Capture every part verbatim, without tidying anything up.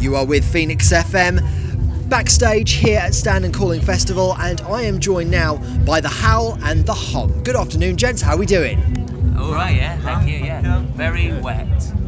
You are with Phoenix F M, backstage here at Stand and Calling Festival, and I am joined now by the Howl and the Hum. Good afternoon, gents. How are we doing? All right, yeah, thank you. Yeah, very wet.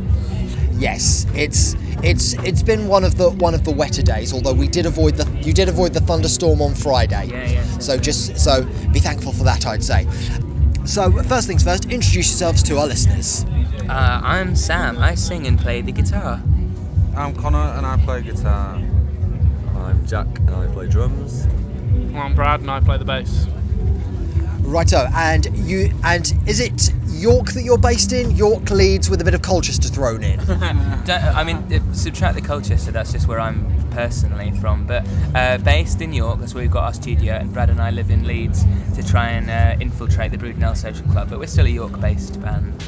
Yes, it's it's it's been one of the one of the wetter days. Although we did avoid the you did avoid the thunderstorm on Friday. Yeah, yeah. So just so be thankful for that, I'd say. So first things first, introduce yourselves to our listeners. Uh, I'm Sam. I sing and play the guitar. I'm Connor and I play guitar. I'm Jack and I play drums. I'm Brad and I play the bass. Righto, and you and is it York that you're based in? York, Leeds, with a bit of Colchester thrown in. Don't, I mean, it, subtract the Colchester, that's just where I'm personally from. But uh, based in York, that's where we've got our studio, and Brad and I live in Leeds to try and uh, infiltrate the Brudenell Social Club. But we're still a York-based band.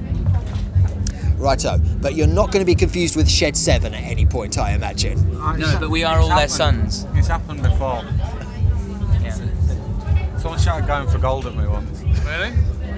Righto, but you're not going to be confused with Shed Seven at any point, I imagine. Uh, No, but we are all their happened. sons. It's happened before. Yeah. Someone started going for gold at me once. Really?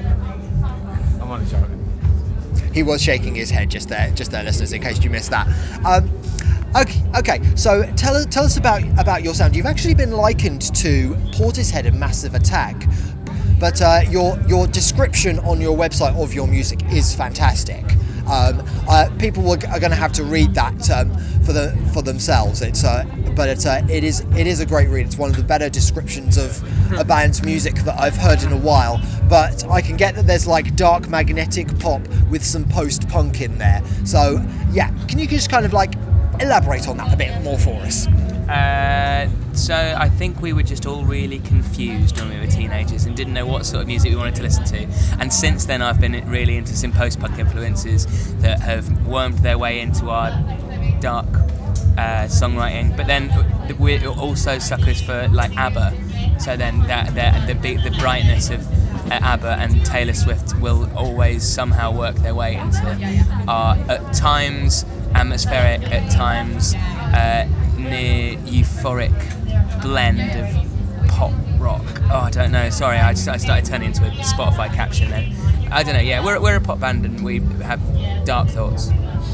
I'm only joking. He was shaking his head just there, just there, listeners, in case you missed that. Um, okay, okay. So tell tell us about about your sound. You've actually been likened to Portishead and Massive Attack, but uh, your your description on your website of your music is fantastic. Um, uh, people are going to have to read that um, for the for themselves. It's uh, but it's uh, it is it is a great read. It's one of the better descriptions of a band's music that I've heard in a while. But I can get that there's like dark magnetic pop with some post punk in there. So yeah, can you just kind of like elaborate on that a bit more for us? Uh, so I think we were just all really confused when we were teenagers and didn't know what sort of music we wanted to listen to. And since then I've been really into some post-punk influences that have wormed their way into our dark uh, songwriting. But then we're also suckers for like ABBA. So then that, that the big, the brightness of uh, ABBA and Taylor Swift will always somehow work their way into our, at times, atmospheric, at times uh, near euphoric blend of pop rock. Oh, I don't know. Sorry, I just I started turning into a Spotify caption then. I don't know. Yeah, we're we're a pop band and we have dark thoughts.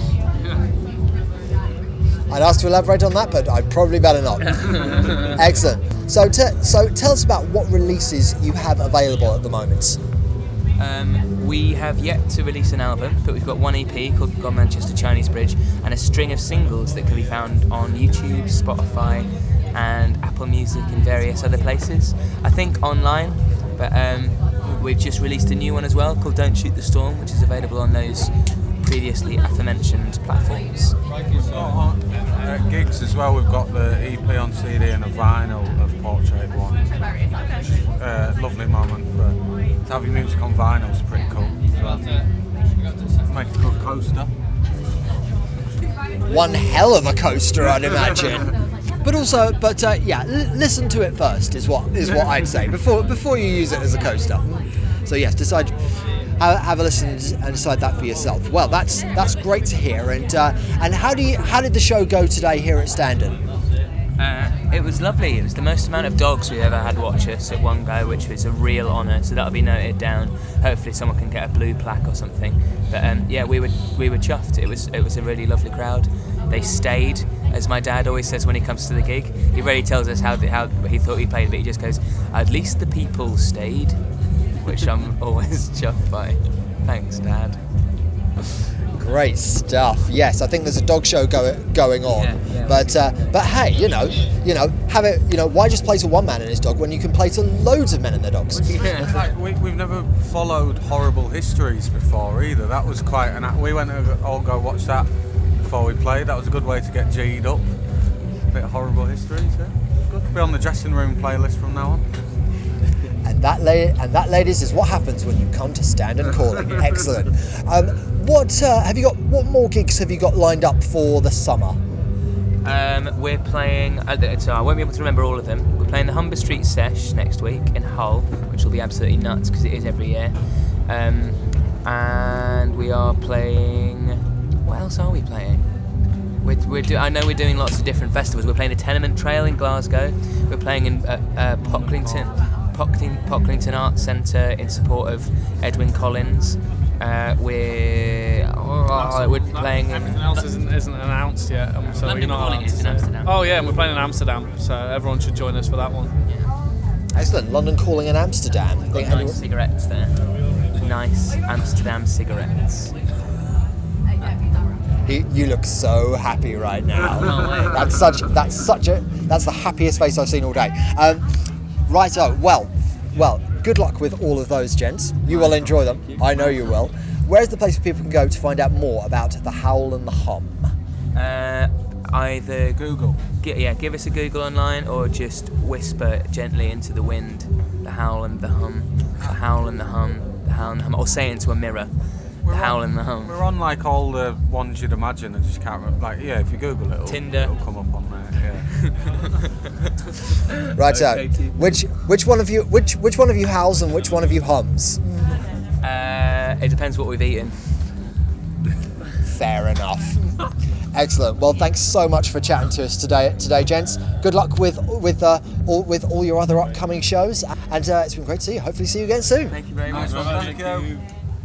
I'd ask to elaborate on that, but I'd probably better not. Excellent. So, t- so tell us about what releases you have available at the moment. Um, we have yet to release an album, but we've got one E P called God Manchester Chinese Bridge and a string of singles that can be found on YouTube, Spotify, and Apple Music and various other places. I think online, but um, we've just released a new one as well called Don't Shoot the Storm, which is available on those previously aforementioned platforms. We've got on, uh, gigs as well. We've got the E P on C D and a vinyl of Portrait One. Uh, lovely moment for to have your music on vinyl is pretty cool. So, make a good coaster. One hell of a coaster, I'd imagine. But also, but uh, yeah, l- listen to it first is what is what I'd say before before you use it as a coaster. So yes, decide, have, have a listen and decide that for yourself. Well, that's that's great to hear. And uh, and how do you how did the show go today here at Standon? Uh, it was lovely. It was the most amount of dogs we've ever had watch us at one go, which was a real honour. So that'll be noted down. Hopefully, someone can get a blue plaque or something. But um, yeah, we were we were chuffed. It was it was a really lovely crowd. They stayed, as my dad always says when he comes to the gig. He rarely tells us how the, how he thought he played, but he just goes, "At least the people stayed," which I'm always chuffed by. Thanks, Dad. Great stuff. Yes, I think there's a dog show go, going on. Yeah, yeah, but uh, but hey, you know, you know, have it. You know, why just play to one man and his dog when you can play to loads of men and their dogs? It's like we, we've never followed Horrible Histories before either. That was quite an. We went to all go watch that before we played. That was a good way to get G'd up. A bit of Horrible Histories, yeah. Good. Be on the dressing room playlist from now on. And that, la- and that, ladies, is what happens when you come to Stand and Calling. Excellent. Um, what uh, have you got? What more gigs have you got lined up for the summer? Um, we're playing, uh, so I won't be able to remember all of them. We're playing the Humber Street Sesh next week in Hull, which will be absolutely nuts because it is every year. Um, and we are playing, what else are we playing? We're, we're do, I know we're doing lots of different festivals. We're playing the Tenement Trail in Glasgow. We're playing in uh, uh, Pocklington, Pocklington, Pocklington Arts Centre in support of Edwyn Collins. Uh, we're oh, we're That- playing in. Everything else isn't isn't announced yet, um, so London you're not Calling allowed is to in say. Amsterdam. Oh yeah, and we're playing in Amsterdam, so everyone should join us for that one. Excellent. London Calling in Amsterdam. Got Think nice anyone- cigarettes there. Nice Amsterdam cigarettes. You, you look so happy right now. Can't wait. That's such that's such a that's the happiest face I've seen all day. Um, right, oh well, well. Good luck with all of those, gents. You will enjoy them. I know you will. Where's the place where people can go to find out more about the Howl and the Hum? Uh, either Google. G- yeah, give us a Google online or just whisper gently into the wind, the howl and the hum, the howl and the hum, the howl and the hum, or say it into a mirror, the howl and the hum. We're on like all the ones you'd imagine. I just can't remember. Like, yeah, if you Google it, it'll, Tinder. it'll come up on there. Yeah. Right, so Okay, T. which which one of you which which one of you howls and which one of you hums? Uh, it depends what we've eaten. Fair enough. Excellent. Well, thanks so much for chatting to us today, today, gents. Good luck with with uh, all with all your other upcoming shows, and uh, it's been great to see you. Hopefully, see you again soon. Thank you very Nice much. one. Thank you.